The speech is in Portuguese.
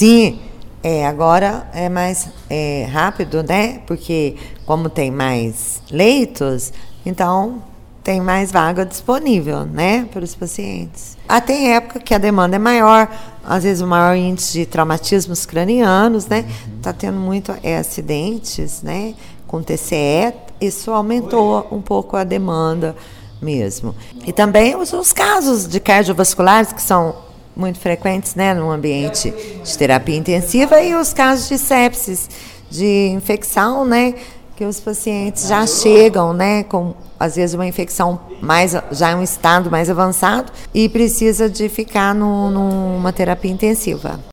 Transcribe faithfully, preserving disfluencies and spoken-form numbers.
Sim, é, agora é mais é, rápido, né? Porque como tem mais leitos, então tem mais vaga disponível, né, para os pacientes. Ah, tem época que a demanda é maior, às vezes o maior índice de traumatismos cranianos, né? Está tendo muito é, acidentes, né, com T C E, isso aumentou um pouco a demanda mesmo. E também os, os casos de cardiovasculares, que são muito frequentes, né, no ambiente de terapia intensiva, e os casos de sepsis, de infecção, né, que os pacientes já chegam, né, com às vezes uma infecção mais, já em um estado mais avançado e precisa de ficar no, numa terapia intensiva.